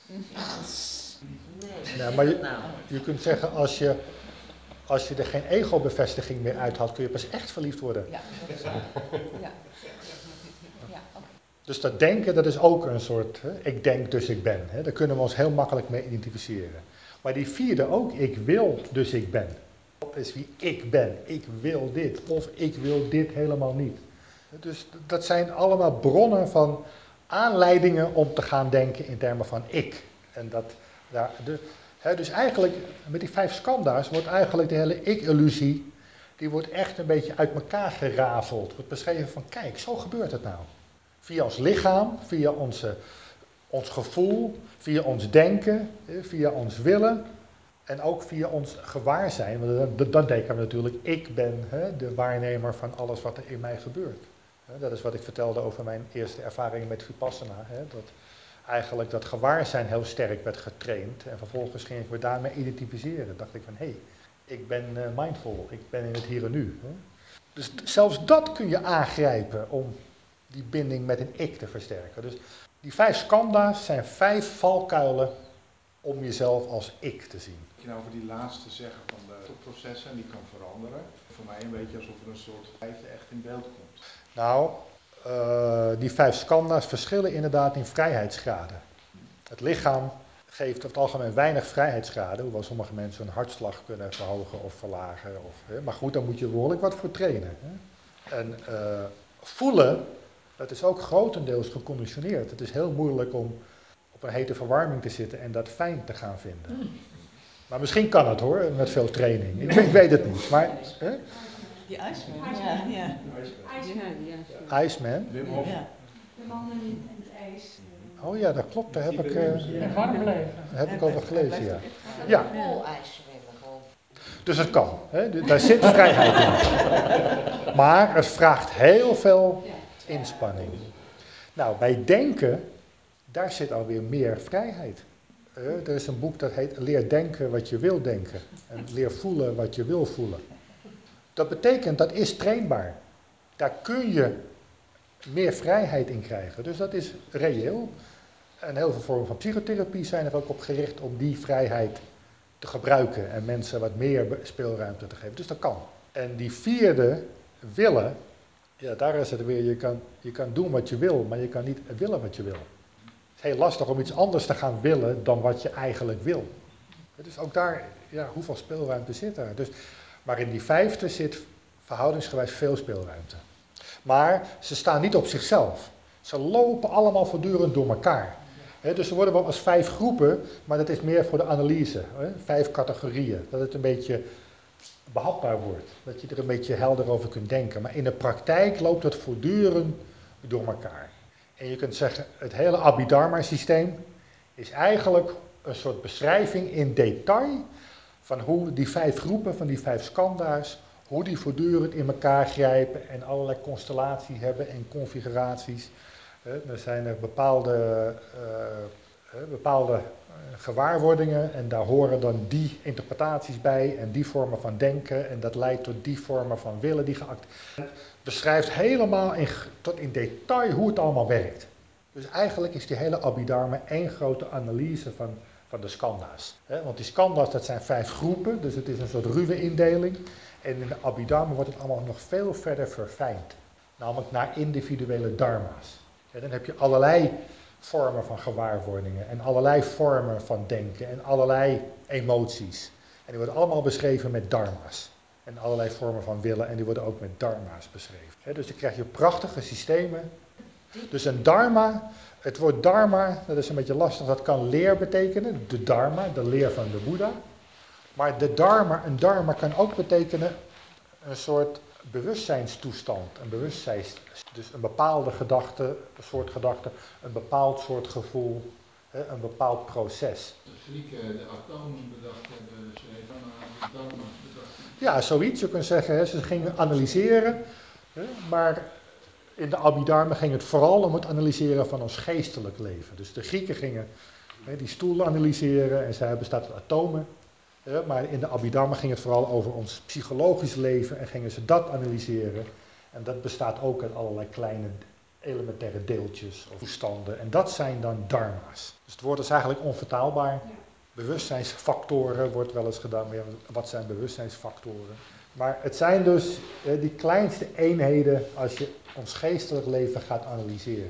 Nee, ja, maar je, je kunt zeggen, als je, als je er geen ego-bevestiging meer uit had, kun je pas echt verliefd worden. Ja, dat is waar. Ja, ja oké. Okay. Dus dat denken, dat is ook een soort, hè, ik denk dus ik ben. Hè, daar kunnen we ons heel makkelijk mee identificeren. Maar die vierde ook, ik wil dus ik ben. Dat is wie ik ben. Ik wil dit. Of ik wil dit helemaal niet. Dus dat zijn allemaal bronnen van aanleidingen om te gaan denken in termen van ik. En dat, daar, de, hè, dus eigenlijk, met die vijf skandha's wordt eigenlijk de hele ik-illusie, die wordt echt een beetje uit elkaar gerafeld. Wordt beschreven van, kijk, zo gebeurt het nou. Via ons lichaam, via onze, ons gevoel, via ons denken, via ons willen en ook via ons gewaarzijn. Want dan, dan denken we natuurlijk, ik ben hè, de waarnemer van alles wat er in mij gebeurt. Dat is wat ik vertelde over mijn eerste ervaring met Vipassana. Hè, dat eigenlijk dat gewaarzijn heel sterk werd getraind en vervolgens ging ik me daarmee identificeren. Dan dacht ik van, hé, hey, ik ben uh, mindful, ik ben in het hier en nu. Hè. Dus zelfs dat kun je aangrijpen om die binding met een ik te versterken. Dus die vijf skandha's zijn vijf valkuilen om jezelf als ik te zien. Wat je nou over die laatste zeggen van de processen en die kan veranderen. Voor mij een beetje alsof er een soort feitje echt in beeld komt. Nou, uh, die vijf skandha's verschillen inderdaad in vrijheidsgraden. Het lichaam geeft over het algemeen weinig vrijheidsgraden, hoewel sommige mensen hun hartslag kunnen verhogen of verlagen. Of, hè. Maar goed, daar moet je behoorlijk wat voor trainen. Hè. En uh, voelen, dat is ook grotendeels geconditioneerd. Het is heel moeilijk om op een hete verwarming te zitten en dat fijn te gaan vinden. Maar misschien kan het hoor, met veel training. Ik, ik weet het niet. Maar, hè? Die Iceman, ja. ja. Iceman. Iceman? Ja. De mannen in het ijs. Oh ja, dat klopt. Daar heb ik, uh, warm blijven. Daar heb ik over gelezen, ja. Ja. Vol ijs zwemmen gewoon. Dus het kan. Hè? Daar zit vrijheid in. Maar het vraagt heel veel inspanning. Nou, bij denken, daar zit alweer meer vrijheid. Uh, er is een boek dat heet Leer denken wat je wil denken. En leer voelen wat je wil voelen. Dat betekent, dat is trainbaar. Daar kun je meer vrijheid in krijgen. Dus dat is reëel. En heel veel vormen van psychotherapie zijn er ook op gericht om die vrijheid te gebruiken en mensen wat meer speelruimte te geven. Dus dat kan. En die vierde, willen, ja, daar is het weer, je kan, je kan doen wat je wil, maar je kan niet willen wat je wil. Het is heel lastig om iets anders te gaan willen dan wat je eigenlijk wil. Dus ook daar, ja, hoeveel speelruimte zit daar? Dus, maar in die vijfde zit verhoudingsgewijs veel speelruimte. Maar ze staan niet op zichzelf. Ze lopen allemaal voortdurend door elkaar. He, dus er worden wel als vijf groepen, maar dat is meer voor de analyse. He, vijf categorieën, dat het een beetje behapbaar wordt. Dat je er een beetje helder over kunt denken. Maar in de praktijk loopt het voortdurend door elkaar. En je kunt zeggen, het hele Abhidharma-systeem is eigenlijk een soort beschrijving in detail van hoe die vijf groepen, van die vijf skandha's, hoe die voortdurend in elkaar grijpen en allerlei constellaties hebben en configuraties. Er zijn er bepaalde, uh, bepaalde gewaarwordingen en daar horen dan die interpretaties bij en die vormen van denken en dat leidt tot die vormen van willen die geactiveerd. Het beschrijft helemaal in, tot in detail hoe het allemaal werkt. Dus eigenlijk is die hele Abhidharma één grote analyse van, van de skandha's. Want die skandha's, dat zijn vijf groepen, dus het is een soort ruwe indeling. En in de Abhidharma wordt het allemaal nog veel verder verfijnd. Namelijk naar individuele dharma's. En dan heb je allerlei vormen van gewaarwordingen en allerlei vormen van denken en allerlei emoties. En die worden allemaal beschreven met dharma's. En allerlei vormen van willen en die worden ook met dharma's beschreven. Dus dan krijg je prachtige systemen. Dus een dharma, het woord dharma, dat is een beetje lastig, dat kan leer betekenen. De dharma, de leer van de Boeddha. Maar de dharma, een dharma kan ook betekenen een soort bewustzijnstoestand, een bewustzijns, dus een bepaalde gedachte, een soort gedachte, een bepaald soort gevoel, een bepaald proces. De Grieken de atomen bedacht hebben, ze hebben de dharma's bedacht. Ja, zoiets. Je kunt zeggen, ze gingen analyseren, maar in de Abhidharma ging het vooral om het analyseren van ons geestelijk leven. Dus de Grieken gingen die stoel analyseren en zij bestaat uit atomen. Ja, maar in de Abhidharma ging het vooral over ons psychologisch leven en gingen ze dat analyseren. En dat bestaat ook uit allerlei kleine elementaire deeltjes of toestanden. En dat zijn dan dharma's. Dus het woord is eigenlijk onvertaalbaar. Ja. Bewustzijnsfactoren wordt wel eens gedaan. Maar wat zijn bewustzijnsfactoren? Maar het zijn dus eh, die kleinste eenheden als je ons geestelijk leven gaat analyseren.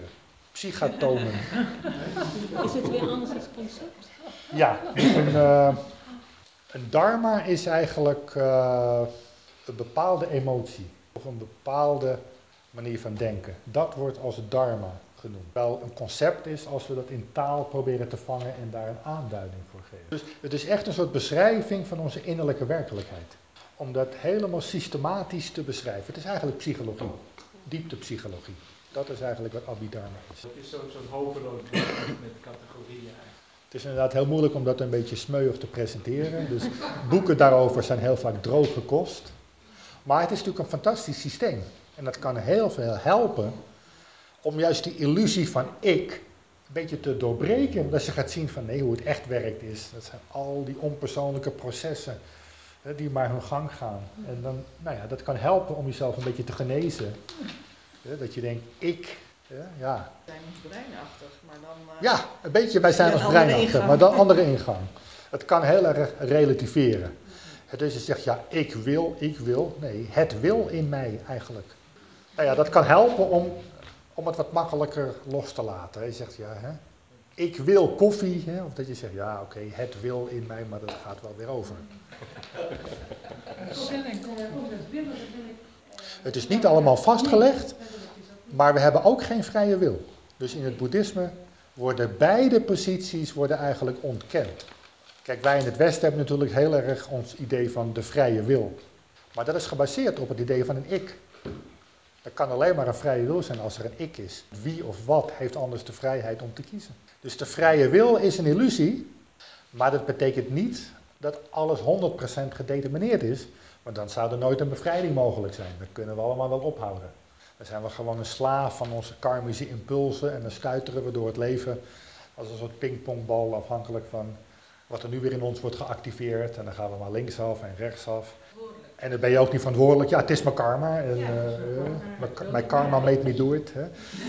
psychatomen. Is het weer anders als concept? Ja, dus een, uh, een dharma is eigenlijk uh, een bepaalde emotie of een bepaalde manier van denken. Dat wordt als dharma genoemd. Wel een concept is als we dat in taal proberen te vangen en daar een aanduiding voor geven. Dus het is echt een soort beschrijving van onze innerlijke werkelijkheid. Om dat helemaal systematisch te beschrijven. Het is eigenlijk psychologie, dieptepsychologie. Dat is eigenlijk wat Abhidharma is. Het is zo'n zo hopeloos boek met categorieën eigenlijk. Het is inderdaad heel moeilijk om dat een beetje smeuig te presenteren. Dus boeken daarover zijn heel vaak droge kost. Maar het is natuurlijk een fantastisch systeem. En dat kan heel veel helpen om juist die illusie van ik een beetje te doorbreken. Dat je gaat zien van nee, hoe het echt werkt is. Dat zijn al die onpersoonlijke processen hè, die maar hun gang gaan. En dan, nou ja, dat kan helpen om jezelf een beetje te genezen. Hè, dat je denkt, ik, hè, ja. We zijn breinachtig, maar dan... Uh, ja, een beetje, wij zijn als breinachtig, maar dan andere ingang. Het kan heel erg relativeren. Dus je zegt, ja, ik wil, ik wil. Nee, het wil in mij eigenlijk. Nou ja, dat kan helpen om, om het wat makkelijker los te laten. Je zegt, ja, hè, ik wil koffie. Hè, of dat je zegt, ja, oké, okay, het wil in mij, maar dat gaat wel weer over. Het is niet allemaal vastgelegd, maar we hebben ook geen vrije wil. Dus in het boeddhisme worden beide posities worden eigenlijk ontkend. Kijk, wij in het Westen hebben natuurlijk heel erg ons idee van de vrije wil. Maar dat is gebaseerd op het idee van een ik. Er kan alleen maar een vrije wil zijn als er een ik is. Wie of wat heeft anders de vrijheid om te kiezen. Dus de vrije wil is een illusie, maar dat betekent niet dat alles honderd procent gedetermineerd is. Want dan zou er nooit een bevrijding mogelijk zijn. Dat kunnen we allemaal wel ophouden. Dan zijn we gewoon een slaaf van onze karmische impulsen en dan stuiteren we door het leven als een soort pingpongbal afhankelijk van wat er nu weer in ons wordt geactiveerd. En dan gaan we maar linksaf en rechtsaf. En dan ben je ook niet verantwoordelijk. Ja, het is mijn karma. En, ja, uh, mijn karma made me do it. Hè.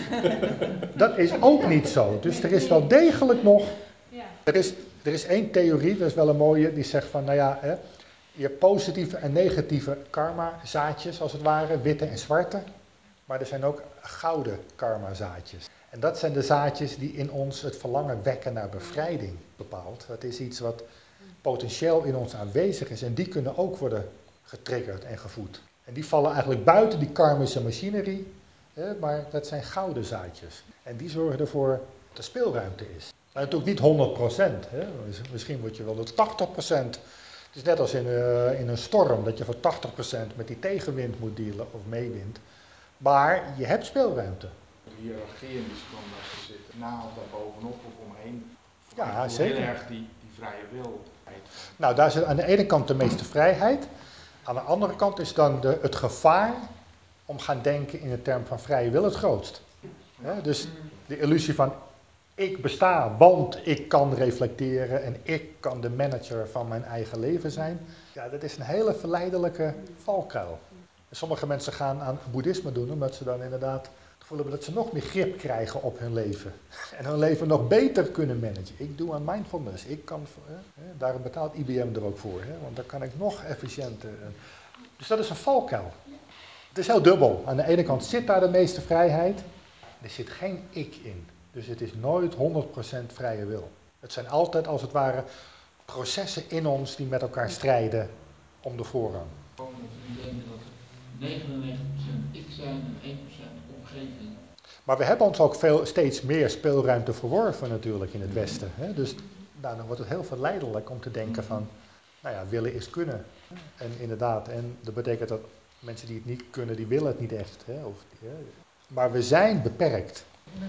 Dat is ook niet zo. Dus er is wel degelijk nog... Er is, er is één theorie, dat is wel een mooie, die zegt van, nou ja, hè, je hebt positieve en negatieve karma zaadjes als het ware, witte en zwarte. Maar er zijn ook gouden karma zaadjes. En dat zijn de zaadjes die in ons het verlangen wekken naar bevrijding bepaalt. Dat is iets wat potentieel in ons aanwezig is en die kunnen ook worden getriggerd en gevoed. En die vallen eigenlijk buiten die karmische machinerie, hè, maar dat zijn gouden zaadjes. En die zorgen ervoor dat er speelruimte is. Maar natuurlijk niet honderd procent. Hè. Misschien word je wel tot tachtig procent. Het is net als in, uh, in een storm, dat je voor tachtig procent met die tegenwind moet dealen of meewind. Maar je hebt speelruimte. De hiërarchie in die stroom waar ze zitten, na of daar bovenop of omheen. Ja, zeker. Heel erg die, die vrije wil. Nou, daar zit aan de ene kant de meeste vrijheid. Aan de andere kant is dan de, het gevaar om gaan denken in de term van vrije wil het grootst. He, dus de illusie van ik besta, want ik kan reflecteren en ik kan de manager van mijn eigen leven zijn. Ja, dat is een hele verleidelijke valkuil. En sommige mensen gaan aan boeddhisme doen omdat ze dan inderdaad voelen dat ze nog meer grip krijgen op hun leven. En hun leven nog beter kunnen managen. Ik doe aan mindfulness. Ik kan, hè, daarom betaalt I B M er ook voor. Hè, want dan kan ik nog efficiënter. Dus dat is een valkuil. Het is heel dubbel. Aan de ene kant zit daar de meeste vrijheid. Er zit geen ik in. Dus het is nooit honderd procent vrije wil. Het zijn altijd als het ware processen in ons die met elkaar strijden om de voorrang. Gewoon dat we denken dat er negenennegentig procent ik zijn en één procent omgeving. Maar we hebben ons ook veel, steeds meer speelruimte verworven natuurlijk in het Westen. Hè? Dus nou, dan wordt het heel verleidelijk om te denken van, nou ja, willen is kunnen. En inderdaad, en dat betekent dat mensen die het niet kunnen, die willen het niet echt. Hè? Of, hè? Maar we zijn beperkt.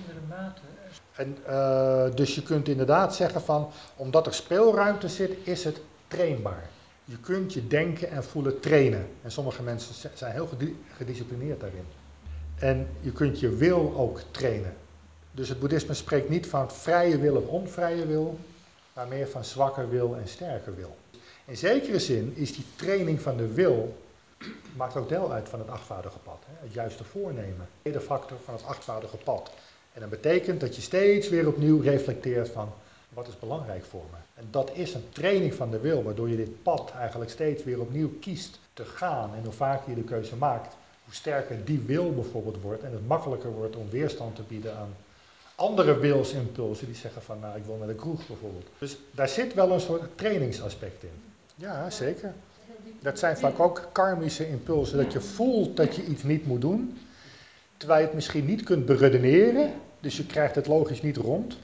En, uh, dus je kunt inderdaad zeggen van, omdat er speelruimte zit, is het trainbaar. Je kunt je denken en voelen trainen. En sommige mensen zijn heel gedisciplineerd daarin. En je kunt je wil ook trainen. Dus het boeddhisme spreekt niet van vrije wil of onvrije wil, maar meer van zwakke wil en sterke wil. In zekere zin is die training van de wil, maakt ook deel uit van het achtvoudige pad. Hè? Het juiste voornemen. De factor van het achtvoudige pad. En dat betekent dat je steeds weer opnieuw reflecteert van, wat is belangrijk voor me? En dat is een training van de wil, waardoor je dit pad eigenlijk steeds weer opnieuw kiest te gaan. En hoe vaker je de keuze maakt, hoe sterker die wil bijvoorbeeld wordt en het makkelijker wordt om weerstand te bieden aan andere wilsimpulsen die zeggen van, nou, ik wil naar de kroeg bijvoorbeeld. Dus daar zit wel een soort trainingsaspect in. Ja, zeker. Dat zijn vaak ook karmische impulsen, dat je voelt dat je iets niet moet doen, terwijl je het misschien niet kunt beredeneren, dus je krijgt het logisch niet rond.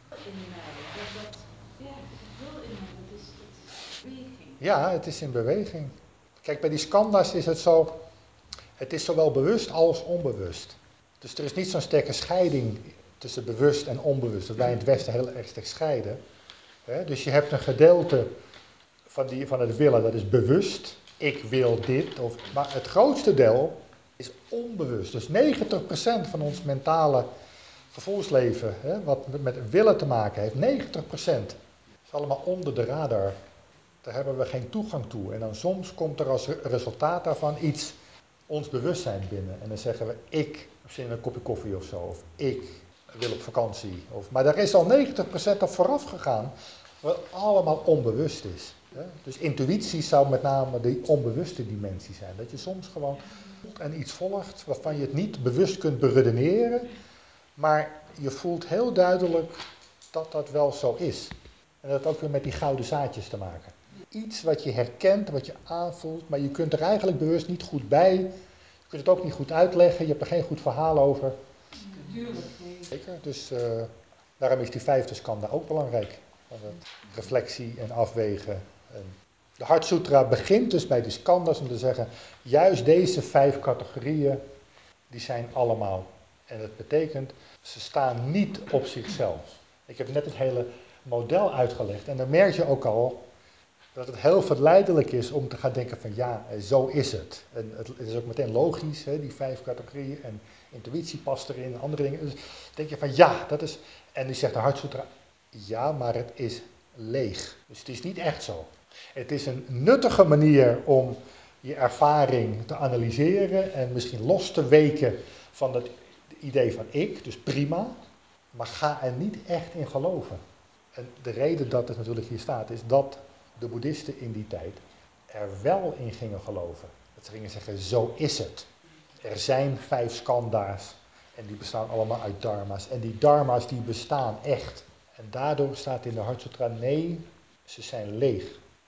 Ja, het is in beweging. Kijk, bij die skandhas is het zo, het is zowel bewust als onbewust. Dus er is niet zo'n sterke scheiding tussen bewust en onbewust, dat wij in het Westen heel erg sterk scheiden. Dus je hebt een gedeelte van, die, van het willen, dat is bewust, ik wil dit, of, maar het grootste deel is onbewust. Dus negentig procent van ons mentale gevoelsleven, hè, wat met willen te maken heeft, negentig procent is allemaal onder de radar. Daar hebben we geen toegang toe. En dan soms komt er als resultaat daarvan iets, ons bewustzijn binnen. En dan zeggen we, ik heb zin in een kopje koffie of zo. Of ik wil op vakantie. Of, maar daar is al negentig procent op vooraf gegaan, wat allemaal onbewust is. Hè? Dus intuïtie zou met name die onbewuste dimensie zijn. Dat je soms gewoon en iets volgt waarvan je het niet bewust kunt beredeneren. Maar je voelt heel duidelijk dat dat wel zo is. En dat heeft ook weer met die gouden zaadjes te maken. Iets wat je herkent, wat je aanvoelt, maar je kunt er eigenlijk bewust niet goed bij. Je kunt het ook niet goed uitleggen, je hebt er geen goed verhaal over. Natuurlijk. Zeker, dus uh, daarom is die vijfde skandha ook belangrijk. Van het reflectie en afwegen. En de Heart Sutra begint dus bij die skandhas om te zeggen, juist deze vijf categorieën, die zijn allemaal. En dat betekent, ze staan niet op zichzelf. Ik heb net het hele model uitgelegd en dan merk je ook al dat het heel verleidelijk is om te gaan denken van ja, zo is het. En het is ook meteen logisch, hè, die vijf categorieën en intuïtie past erin en andere dingen. Dus denk je van ja, dat is... En die zegt de Heart Sutra, ja, maar het is leeg. Dus het is niet echt zo. Het is een nuttige manier om je ervaring te analyseren en misschien los te weken van het idee van ik, dus prima. Maar ga er niet echt in geloven. En de reden dat het natuurlijk hier staat is dat de boeddhisten in die tijd er wel in gingen geloven. Dat ze gingen zeggen, zo is het. Er zijn vijf skandha's en die bestaan allemaal uit dharma's. En die dharma's die bestaan echt. En daardoor staat in de Heart Sutra, nee, ze zijn leeg.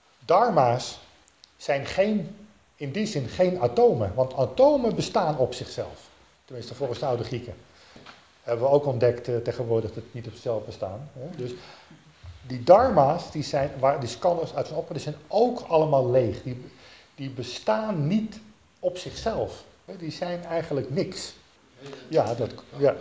Dharma's zijn geen, in die zin geen atomen, want atomen bestaan op zichzelf. Tenminste volgens de oude Grieken. Hebben we ook ontdekt uh, tegenwoordig dat het niet op zichzelf bestaan. Hè? Dus die dharma's, die, zijn, waar die skandhas uit zijn opgericht, die zijn ook allemaal leeg. Die, die bestaan niet op zichzelf. Hè? Die zijn eigenlijk niks. Ja, dat... Ja.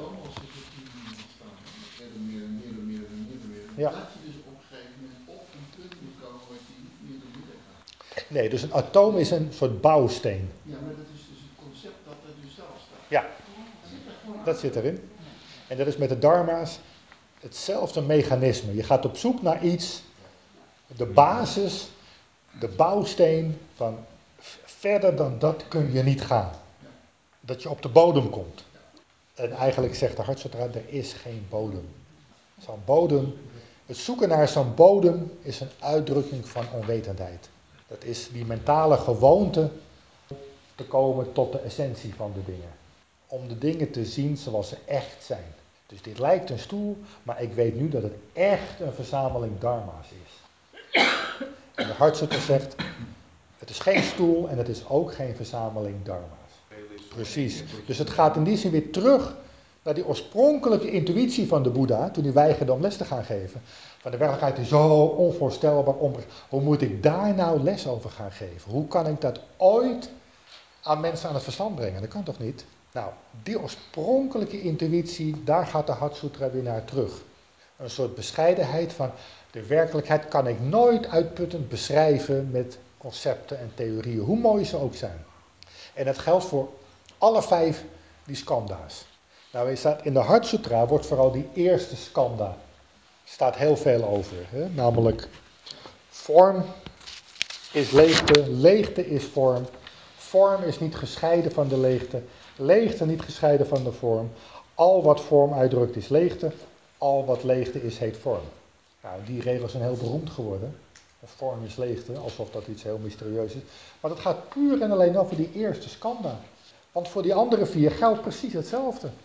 Ja. Dat je dus op een gegeven moment op een punt moet komen waar je niet meer door midden gaat. Nee, dus een atoom is een soort bouwsteen. Ja, maar dat is dus het concept dat er dus zelf staat. Ja, dat zit erin. En dat is met de dharma's hetzelfde mechanisme. Je gaat op zoek naar iets, de basis, de bouwsteen van verder dan dat kun je niet gaan. Dat je op de bodem komt. En eigenlijk zegt de Heart Sutra, er is geen bodem. Zo'n bodem, het zoeken naar zo'n bodem is een uitdrukking van onwetendheid. Dat is die mentale gewoonte te komen tot de essentie van de dingen. Om de dingen te zien zoals ze echt zijn. Dus dit lijkt een stoel, maar ik weet nu dat het echt een verzameling dharma's is. En de Heart Sutra zegt, het is geen stoel en het is ook geen verzameling dharma's. Precies. Dus het gaat in die zin weer terug naar die oorspronkelijke intuïtie van de Boeddha, toen hij weigerde om les te gaan geven. Van de werkelijkheid is zo onvoorstelbaar onbegrijpelijk. Hoe moet ik daar nou les over gaan geven? Hoe kan ik dat ooit aan mensen aan het verstand brengen? Dat kan toch niet? Nou, die oorspronkelijke intuïtie, daar gaat de Heart Sutra weer naar terug. Een soort bescheidenheid van, de werkelijkheid kan ik nooit uitputtend beschrijven met concepten en theorieën, hoe mooi ze ook zijn. En dat geldt voor alle vijf die skandha's. Nou, in de Heart Sutra wordt vooral die eerste skandha, staat heel veel over. Hè? Namelijk, vorm is leegte, leegte is vorm. Vorm is niet gescheiden van de leegte, leegte niet gescheiden van de vorm. Al wat vorm uitdrukt is leegte, al wat leegte is heet vorm. Nou, die regels zijn heel beroemd geworden. Vorm is leegte, alsof dat iets heel mysterieus is. Maar dat gaat puur en alleen over die eerste skandha. Want voor die andere vier geldt precies hetzelfde.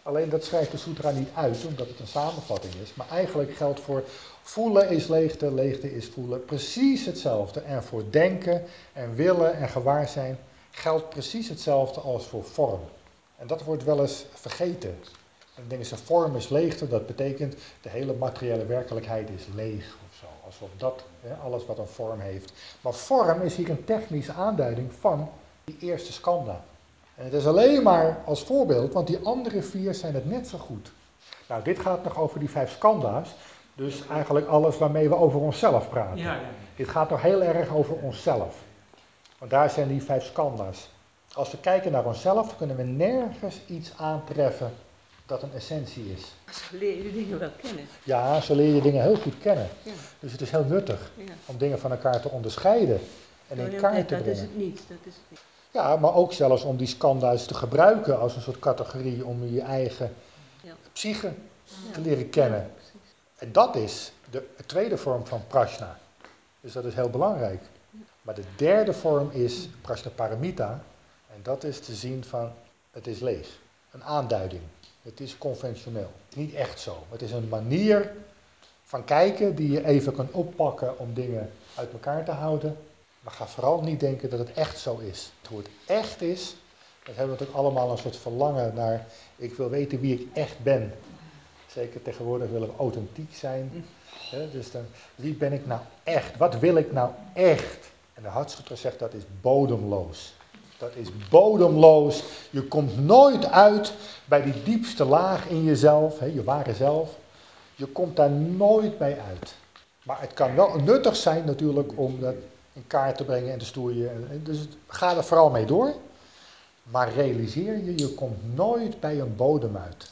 Alleen dat schrijft de sutra niet uit, omdat het een samenvatting is. Maar eigenlijk geldt voor voelen is leegte, leegte is voelen precies hetzelfde. En voor denken en willen en gewaarzijn geldt precies hetzelfde als voor vorm. En dat wordt wel eens vergeten. En dan denken ze, vorm is leegte, dat betekent de hele materiële werkelijkheid is leeg of zo. Alsof dat, hè, alles wat een vorm heeft. Maar vorm is hier een technische aanduiding van die eerste skanda. En het is alleen maar als voorbeeld, want die andere vier zijn het net zo goed. Nou, dit gaat nog over die vijf skanda's. Dus eigenlijk alles waarmee we over onszelf praten. Ja, ja. Dit gaat nog heel erg over onszelf. Want daar zijn die vijf skanda's. Als we kijken naar onszelf, kunnen we nergens iets aantreffen dat een essentie is. Zo leer je dingen wel kennen. Ja, zo leer je dingen heel goed kennen. Ja. Dus het is heel nuttig Ja. om dingen van elkaar te onderscheiden en in kaart te Dat brengen. is het niet, dat is het niet. Ja, maar ook zelfs om die skanda's te gebruiken als een soort categorie om je eigen Ja. psyche Ja. te leren kennen. Ja, precies. En dat is de tweede vorm van prajna. Dus dat is heel belangrijk. Maar de derde vorm is prajnaparamita. En dat is te zien van, het is leeg. Een aanduiding. Het is conventioneel. Niet echt zo. Het is een manier van kijken die je even kan oppakken om dingen uit elkaar te houden. Maar ga vooral niet denken dat het echt zo is. Hoe het echt is, dat hebben we natuurlijk allemaal een soort verlangen naar, ik wil weten wie ik echt ben. Zeker tegenwoordig willen we authentiek zijn. He, dus dan, wie ben ik nou echt? Wat wil ik nou echt? En de Hartsutra zegt dat is bodemloos. Dat is bodemloos. Je komt nooit uit bij die diepste laag in jezelf, he, je ware zelf. Je komt daar nooit bij uit. Maar het kan wel nuttig zijn natuurlijk om dat in kaart te brengen en te stoeien. Dus ga er vooral mee door. Maar realiseer je, je komt nooit bij een bodem uit.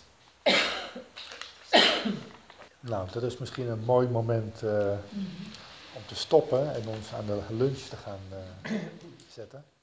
Nou, dat is misschien een mooi moment uh, om te stoppen en ons aan de lunch te gaan uh, zetten.